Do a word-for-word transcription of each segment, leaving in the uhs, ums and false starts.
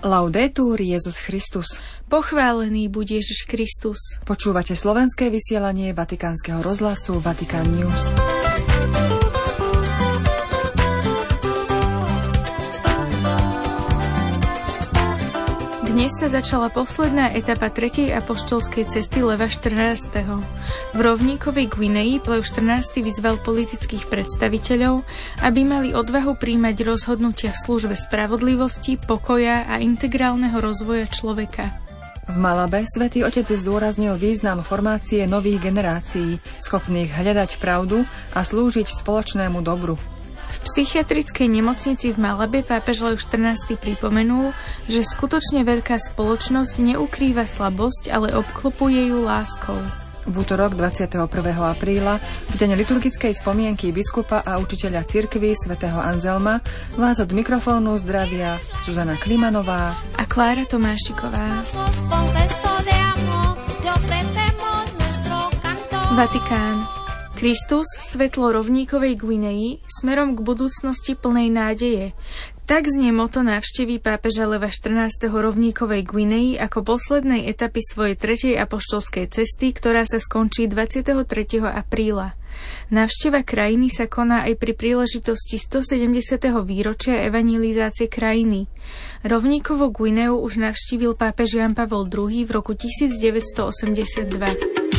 Laudetur Jesus Christus. Pochválený buď Ježiš Kristus. Počúvate slovenské vysielanie Vatikánskeho rozhlasu Vatican News. Dnes sa začala posledná etapa tretej apoštolskej cesty Leva štrnásteho. V rovníkovej Guinei Lev štrnásty vyzval politických predstaviteľov, aby mali odvahu príjmať rozhodnutia v službe spravodlivosti, pokoja a integrálneho rozvoja človeka. V Malabe Svätý Otec zdôraznil význam formácie nových generácií, schopných hľadať pravdu a slúžiť spoločnému dobru. V psychiatrickej nemocnici v Malabe pápež Lev štrnásty pripomenul, že skutočne veľká spoločnosť neukrýva slabosť, ale obklopuje ju láskou. V útorok dvadsiateho prvého apríla, v deň liturgickej spomienky biskupa a učiteľa cirkvi svätého Anzelma, vás od mikrofónu zdravia Zuzana Klimanová a Klára Tomášiková. Vatikán. Kristus, svetlo rovníkovej Guinei, smerom k budúcnosti plnej nádeje. Tak znie moto návštevy pápeža Leva štrnásteho rovníkovej Guinei ako poslednej etapy svojej tretej apoštolskej cesty, ktorá sa skončí dvadsiateho tretieho apríla. Návšteva krajiny sa koná aj pri príležitosti stosedemdesiateho výročia evangelizácie krajiny. Rovníkovú Guineu už navštívil pápež Ján Pavol druhý v roku devätnásťstoosemdesiatdva.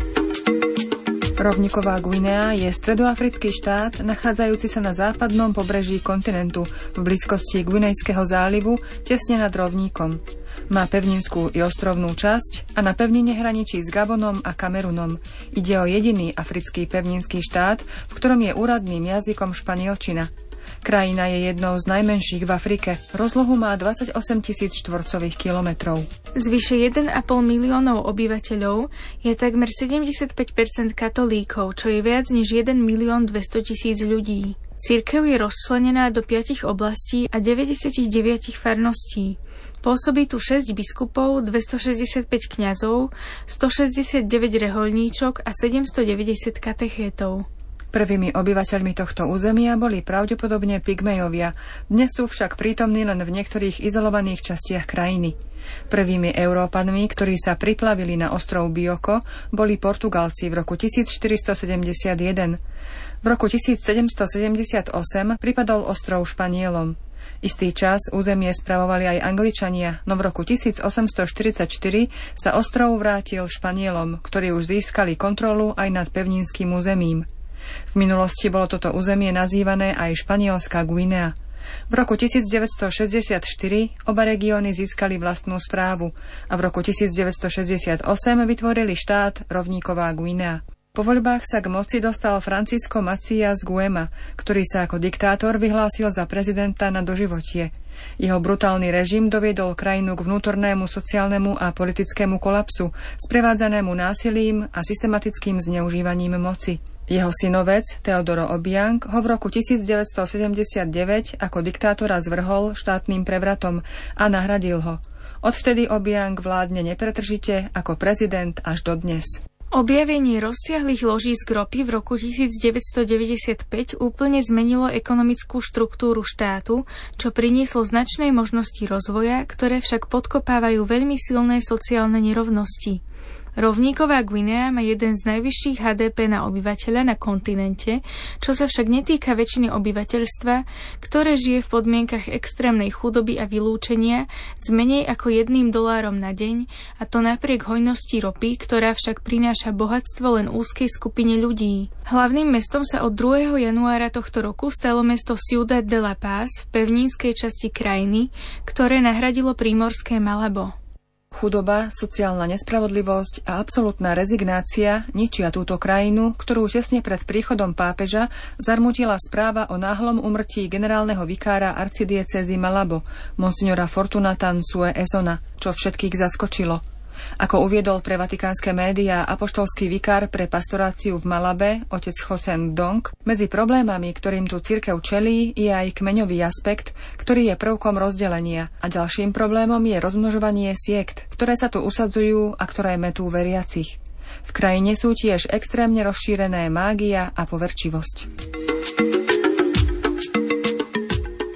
Rovníková Guinea je stredoafrický štát, nachádzajúci sa na západnom pobreží kontinentu v blízkosti Guinejského zálivu, tesne nad rovníkom. Má pevninskú i ostrovnú časť a na pevnine hraničí s Gabonom a Kamerunom. Ide o jediný africký pevninský štát, v ktorom je úradným jazykom španielčina. Krajina je jednou z najmenších v Afrike. Rozlohu má dvadsaťosem tisíc štvorcových kilometrov. Z vyše jeden a pol miliónov obyvateľov je takmer sedemdesiatpäť percent katolíkov, čo je viac než jeden milión dvestotisíc ľudí. Cirkev je rozčlenená do piatich oblastí a deväťdesiatdeväť farností. Pôsobí tu šesť biskupov, dvestošesťdesiatpäť kňazov, stošesťdesiatdeväť rehoľníčok a sedemstodeväťdesiat katechétov. Prvými obyvateľmi tohto územia boli pravdepodobne Pygmejovia, dnes sú však prítomní len v niektorých izolovaných častiach krajiny. Prvými Európanmi, ktorí sa priplavili na ostrov Bioko, boli Portugalci v roku tisícštyristosedemdesiatjeden. V roku tisícsedemstosedemdesiatosem pripadol ostrov Španielom. Istý čas územie spravovali aj Angličania, no v roku tisícosemstoštyridsaťštyri sa ostrov vrátil Španielom, ktorí už získali kontrolu aj nad pevninským územím. V minulosti bolo toto územie nazývané aj Španielská Guinea. V roku devätnásťstošesťdesiatštyri oba regióny získali vlastnú správu a v roku devätnásťstošesťdesiatosem vytvorili štát Rovníková Guinea. Po voľbách sa k moci dostal Francisco Macías Nguema, ktorý sa ako diktátor vyhlásil za prezidenta na doživotie. Jeho brutálny režim doviedol krajinu k vnútornému sociálnemu a politickému kolapsu, sprevádzanému násilím a systematickým zneužívaním moci. Jeho synovec Teodoro Obiang ho v roku devätnásťstosedemdesiatdeväť ako diktátora zvrhol štátnym prevratom a nahradil ho. Odvtedy Obiang vládne nepretržite ako prezident až dodnes. Objavenie rozsiahlych ložísk ropy v roku devätnásťstodeväťdesiatpäť úplne zmenilo ekonomickú štruktúru štátu, čo prinieslo značné možnosti rozvoja, ktoré však podkopávajú veľmi silné sociálne nerovnosti. Rovníková Guinea má jeden z najvyšších há dé pé na obyvateľa na kontinente, čo sa však netýka väčšiny obyvateľstva, ktoré žije v podmienkach extrémnej chudoby a vylúčenia s menej ako jedným dolárom na deň, a to napriek hojnosti ropy, ktorá však prináša bohatstvo len úzkej skupine ľudí. Hlavným mestom sa od druhého januára tohto roku stalo mesto Ciudad de la Paz v pevninskej časti krajiny, ktoré nahradilo prímorské Malabo. Chudoba, sociálna nespravodlivosť a absolútna rezignácia ničia túto krajinu, ktorú tesne pred príchodom pápeža zarmutila správa o náhlom úmrtí generálneho vikára arcidiecézy Malabo, monsignora Fortunata Nsue Ezona, čo všetkých zaskočilo. Ako uviedol pre vatikánske médiá apoštolský vikár pre pastoráciu v Malabe, otec José Ndong, medzi problémami, ktorým tu cirkev čelí, je aj kmeňový aspekt, ktorý je prvkom rozdelenia, a ďalším problémom je rozmnožovanie siekt, ktoré sa tu usadzujú a ktoré metú veriacich. V krajine sú tiež extrémne rozšírené mágia a poverčivosť.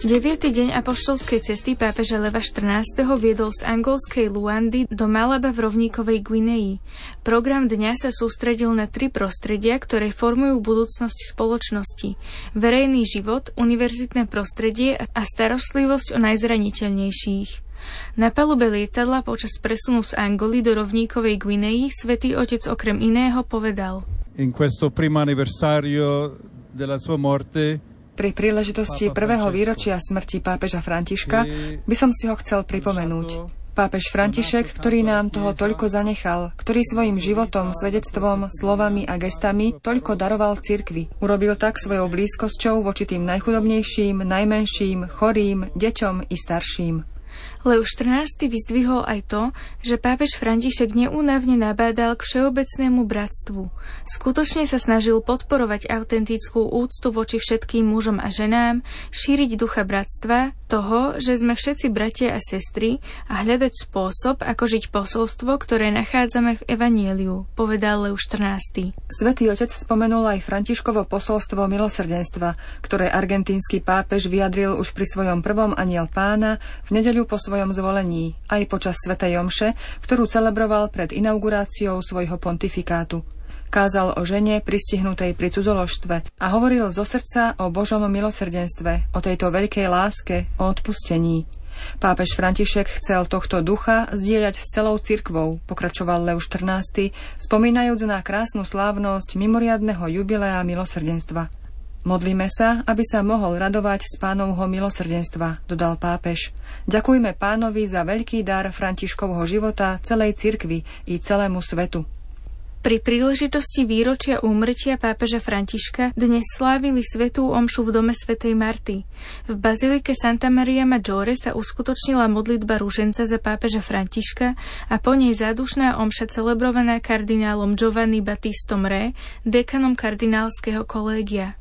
Deviaty deň apoštolskej cesty pápeža Leva štrnásteho viedol z angolskej Luandy do Malaba v rovníkovej Guinei. Program dňa sa sústredil na tri prostredia, ktoré formujú budúcnosť spoločnosti. Verejný život, univerzitné prostredie a starostlivosť o najzraniteľnejších. Na palube lietadla počas presunu z Angoly do rovníkovej Guinei Svätý Otec okrem iného povedal: In questo primo anniversario della sua morte, pri príležitosti prvého výročia smrti pápeža Františka by som si ho chcel pripomenúť. Pápež František, ktorý nám toho toľko zanechal, ktorý svojim životom, svedectvom, slovami a gestami toľko daroval cirkvi, urobil tak svojou blízkosťou voči tým najchudobnejším, najmenším, chorým, deťom i starším. Leo štrnásty vyzdvihol aj to, že pápež František neúnavne nabádal k všeobecnému bratstvu. Skutočne sa snažil podporovať autentickú úctu voči všetkým mužom a ženám, šíriť ducha bratstva, toho, že sme všetci bratia a sestry a hľadať spôsob, ako žiť posolstvo, ktoré nachádzame v Evanieliu, povedal Leo štrnásty. Svätý Otec spomenul aj Františkovo posolstvo milosrdenstva, ktoré argentínsky pápež vyjadril už pri svojom prvom Anjel Pána v nedeľu po svojom zvolení, aj počas svätej omše, ktorú celebroval pred inauguráciou svojho pontifikátu. Kázal o žene pristihnutej pri cudzoložstve a hovoril zo srdca o Božom milosrdenstve, o tejto veľkej láske, o odpustení. Pápež František chcel tohto ducha zdieľať s celou cirkvou, pokračoval Leo štrnásty, spomínajúc na krásnu slávnosť mimoriadneho jubilea milosrdenstva. Modlíme sa, aby sa mohol radovať z Pánovho milosrdenstva, dodal pápež. Ďakujme Pánovi za veľký dar Františkovho života celej cirkvi i celému svetu. Pri príležitosti výročia úmrtia pápeža Františka dnes slávili svätú omšu v dome svätej Marty. V bazilike Santa Maria Maggiore sa uskutočnila modlitba ruženca za pápeža Františka a po nej zádušná omša celebrovaná kardinálom Giovanni Battistom Re, dekanom kardinálskeho kolégia.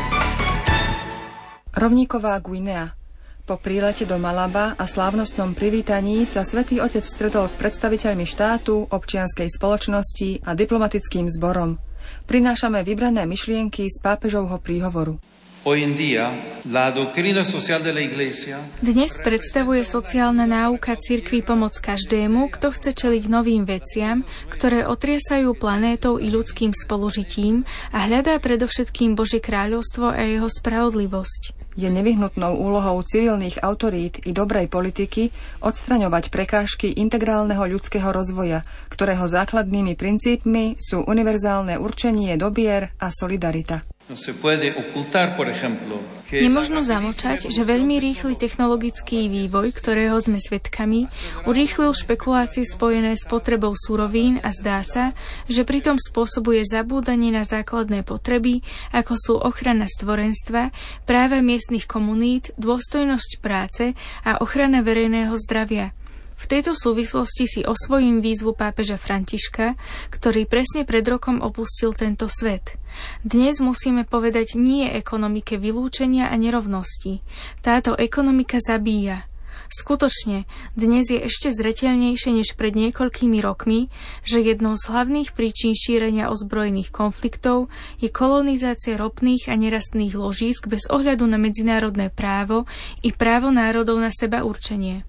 Rovníková Guinea. Po prílete do Malaba a slávnostnom privítaní sa Svätý Otec stretol s predstaviteľmi štátu, občianskej spoločnosti a diplomatickým zborom. Prinášame vybrané myšlienky z pápežovho príhovoru. Dnes predstavuje sociálna náuka cirkvi pomoc každému, kto chce čeliť novým veciam, ktoré otriesajú planétou i ľudským spolužitím a hľadá predovšetkým Božie kráľovstvo a jeho spravodlivosť. Je nevyhnutnou úlohou civilných autorít i dobrej politiky odstraňovať prekážky integrálneho ľudského rozvoja, ktorého základnými princípmi sú univerzálne určenie dobier a solidarita. Nemožno zamlčať, že veľmi rýchly technologický vývoj, ktorého sme svedkami, urýchlil špekulácie spojené s potrebou surovín a zdá sa, že pritom spôsobuje zabúdanie na základné potreby, ako sú ochrana stvorenstva, práva miestnych komunít, dôstojnosť práce a ochrana verejného zdravia. V tejto súvislosti si osvojím výzvu pápeža Františka, ktorý presne pred rokom opustil tento svet. Dnes musíme povedať nie ekonomike vylúčenia a nerovnosti. Táto ekonomika zabíja. Skutočne, dnes je ešte zreteľnejšie než pred niekoľkými rokmi, že jednou z hlavných príčin šírenia ozbrojených konfliktov je kolonizácia ropných a nerastných ložísk bez ohľadu na medzinárodné právo i právo národov na seba určenie.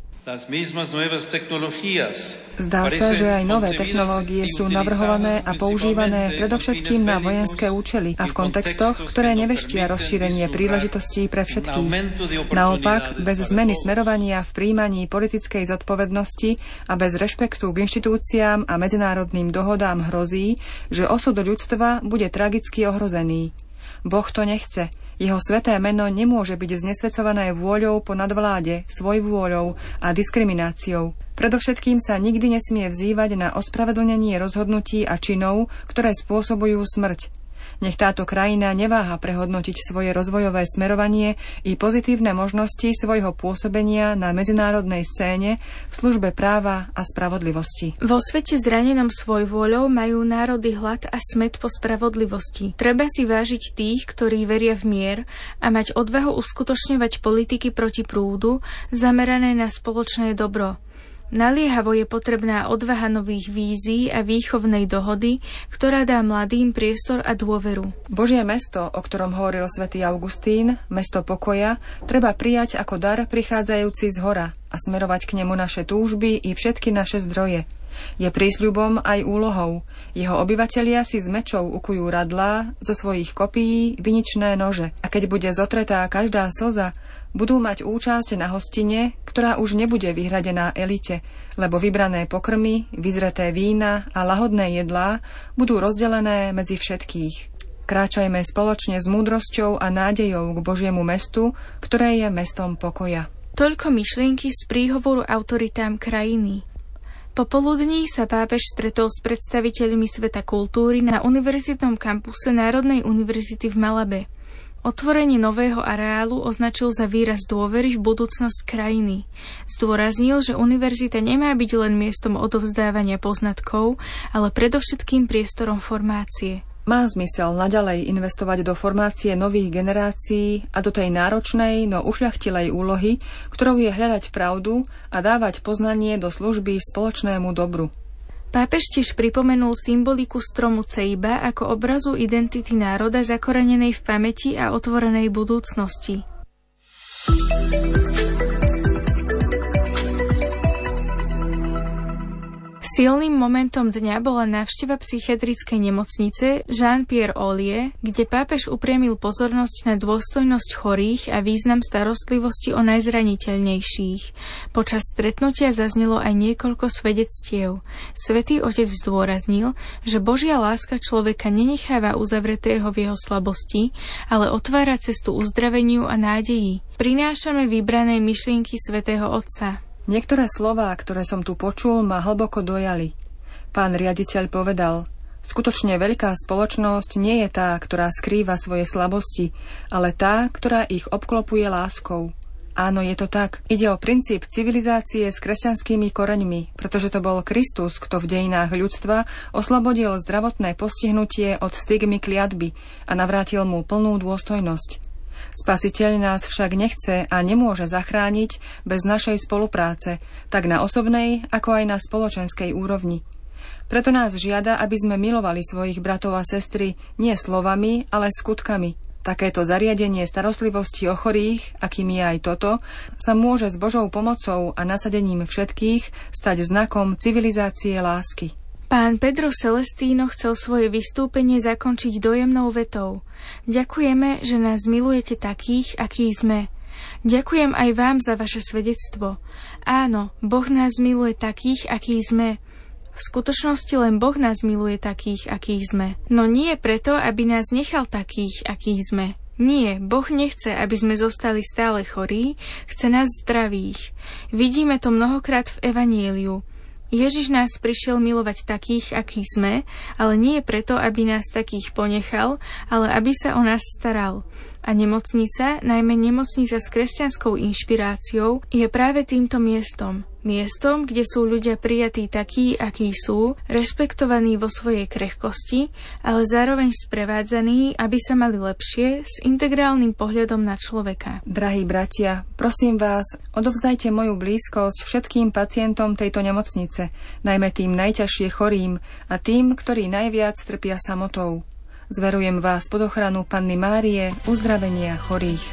Zdá sa, že aj nové technológie sú navrhované a používané predovšetkým na vojenské účely a v kontextoch, ktoré neveštia rozšírenie príležitostí pre všetkých. Naopak, bez zmeny smerovania v prijímaní politickej zodpovednosti a bez rešpektu k inštitúciám a medzinárodným dohodám hrozí, že osud ľudstva bude tragicky ohrozený. Boh to nechce. Jeho sväté meno nemôže byť znesvecované vôľou po nadvláde, svojvôľou a diskrimináciou. Predovšetkým sa nikdy nesmie vzývať na ospravedlnenie rozhodnutí a činov, ktoré spôsobujú smrť. Nech táto krajina neváha prehodnotiť svoje rozvojové smerovanie i pozitívne možnosti svojho pôsobenia na medzinárodnej scéne v službe práva a spravodlivosti. Vo svete zranenom svojvôľou majú národy hlad a smäd po spravodlivosti. Treba si vážiť tých, ktorí veria v mier a mať odvahu uskutočňovať politiky proti prúdu, zamerané na spoločné dobro. Naliehavo je potrebná odvaha nových vízií a výchovnej dohody, ktorá dá mladým priestor a dôveru. Božie mesto, o ktorom hovoril svätý Augustín, mesto pokoja, treba prijať ako dar prichádzajúci z hora a smerovať k nemu naše túžby i všetky naše zdroje. Je prísľubom aj úlohou. Jeho obyvatelia si s mečou ukujú radlá, zo svojich kopií viničné nože. A keď bude zotretá každá slza, budú mať účasť na hostine, ktorá už nebude vyhradená elite, lebo vybrané pokrmy, vyzreté vína a lahodné jedlá budú rozdelené medzi všetkých. Kráčajme spoločne s múdrosťou a nádejou k Božiemu mestu, ktoré je mestom pokoja. Toľko myšlienky z príhovoru autoritám krajiny. Popoludní sa pápež stretol s predstaviteľmi sveta kultúry na univerzitnom kampuse Národnej univerzity v Malabe. Otvorenie nového areálu označil za výraz dôvery v budúcnosť krajiny. Zdôraznil, že univerzita nemá byť len miestom odovzdávania poznatkov, ale predovšetkým priestorom formácie. Má zmysel naďalej investovať do formácie nových generácií a do tej náročnej, no ušľachtilej úlohy, ktorou je hľadať pravdu a dávať poznanie do služby spoločnému dobru. Pápež tiež pripomenul symboliku stromu Ceiba ako obrazu identity národa zakorenenej v pamäti a otvorenej budúcnosti. Silným momentom dňa bola návšteva psychiatrickej nemocnice Jean-Pierre Ollier, kde pápež upriamil pozornosť na dôstojnosť chorých a význam starostlivosti o najzraniteľnejších. Počas stretnutia zaznelo aj niekoľko svedectiev. Svätý Otec zdôraznil, že Božia láska človeka nenecháva uzavretého v jeho slabosti, ale otvára cestu uzdraveniu a nádeji. Prinášame vybrané myšlienky svätého Otca. Niektoré slová, ktoré som tu počul, ma hlboko dojali. Pán riaditeľ povedal, skutočne veľká spoločnosť nie je tá, ktorá skrýva svoje slabosti, ale tá, ktorá ich obklopuje láskou. Áno, je to tak. Ide o princíp civilizácie s kresťanskými koreňmi, pretože to bol Kristus, kto v dejinách ľudstva oslobodil zdravotné postihnutie od stigmy kliatby a navrátil mu plnú dôstojnosť. Spasiteľ nás však nechce a nemôže zachrániť bez našej spolupráce, tak na osobnej, ako aj na spoločenskej úrovni. Preto nás žiada, aby sme milovali svojich bratov a sestry nie slovami, ale skutkami. Takéto zariadenie starostlivosti o chorých, akým je aj toto, sa môže s Božou pomocou a nasadením všetkých stať znakom civilizácie lásky. Pán Pedro Celestino chcel svoje vystúpenie zakončiť dojemnou vetou. Ďakujeme, že nás milujete takých, akí sme. Ďakujem aj vám za vaše svedectvo. Áno, Boh nás miluje takých, akí sme. V skutočnosti len Boh nás miluje takých, akých sme. No nie preto, aby nás nechal takých, akých sme. Nie, Boh nechce, aby sme zostali stále chorí, chce nás zdravých. Vidíme to mnohokrát v Evanjeliu. Ježiš nás prišiel milovať takých, akí sme, ale nie preto, aby nás takých ponechal, ale aby sa o nás staral. A nemocnica, najmä nemocnica s kresťanskou inšpiráciou, je práve týmto miestom. Miestom, kde sú ľudia prijatí takí, akí sú, rešpektovaní vo svojej krehkosti, ale zároveň sprevádzaní, aby sa mali lepšie, s integrálnym pohľadom na človeka. Drahí bratia, prosím vás, odovzdajte moju blízkosť všetkým pacientom tejto nemocnice, najmä tým najťažšie chorým a tým, ktorí najviac trpia samotou. Zverujem vás pod ochranu Panny Márie, uzdravenia chorých.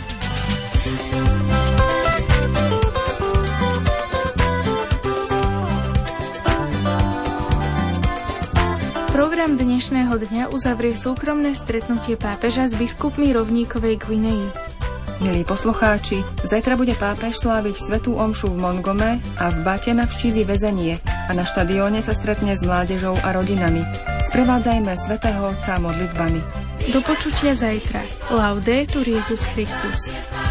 Program dnešného dňa uzavrie súkromné stretnutie pápeža s biskupmi Rovníkovej Gvineji. Milí poslucháči, zajtra bude pápež sláviť svätú omšu v Mongome a v Bate navštívi väzenie a na štadióne sa stretne s mládežou a rodinami. Sprevádzajme svätého Otca modlitbami. Do počutia zajtra. Laudetur Jesus Christus.